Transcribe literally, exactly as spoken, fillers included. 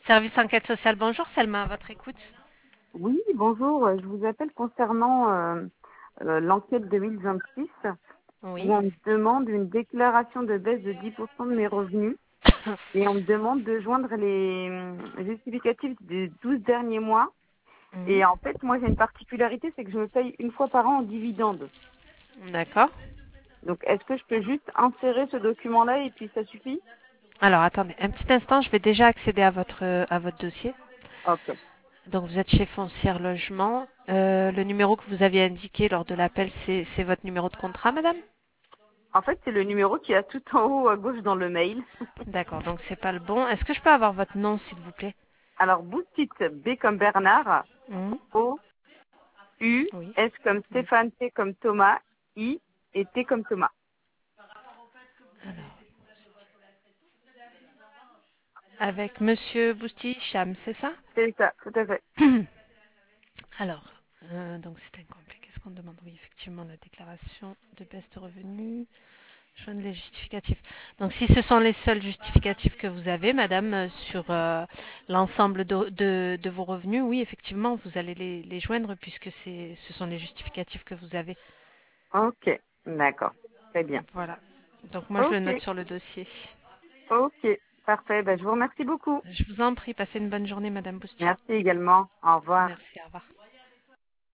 Service enquête sociale, bonjour Selma, à votre écoute. Oui, bonjour. euh, Je vous appelle concernant euh, euh, l'enquête deux mille vingt-six où Oui. on me demande une déclaration de baisse de dix pour cent de mes revenus et on me demande de joindre les euh, justificatifs des douze derniers mois. Mhm. Et en fait, moi, j'ai une particularité, c'est que je me paye une fois par an en dividende. D'accord. Donc, est-ce que je peux juste insérer ce document-là et puis ça suffit? Alors attendez, un petit instant, je vais déjà accéder à votre, à votre dossier. Ok. Donc vous êtes chez Foncière Logement. Euh, le numéro que vous aviez indiqué lors de l'appel, c'est c'est votre numéro de contrat, madame? En fait, c'est le numéro qui a tout en haut à gauche dans le mail. D'accord, donc c'est pas le bon. Est-ce que je peux avoir votre nom, s'il vous plaît? Alors, Boustit, B comme Bernard, Mhm. O, U, Oui. S comme Oui. Stéphane, T comme Thomas, I et T comme Thomas. Alors, avec Monsieur Bousticham, c'est ça? C'est ça, tout à fait. Alors, euh, donc c'est incomplet. Qu'est-ce qu'on demande? Oui, effectivement, la déclaration de baisse de revenus. Joindre les justificatifs. Donc, si ce sont les seuls justificatifs que vous avez, madame, euh, sur euh, l'ensemble de, de- de vos revenus, oui, effectivement, vous allez les, les joindre puisque c'est, ce sont les justificatifs que vous avez. Ok, d'accord. Très bien. Voilà. Donc, moi, je le Ok, note sur le dossier. ok. Parfait. Ben, je vous remercie beaucoup. Je vous en prie, passez une bonne journée, madame Boustier. Merci également. Au revoir. Merci, au revoir.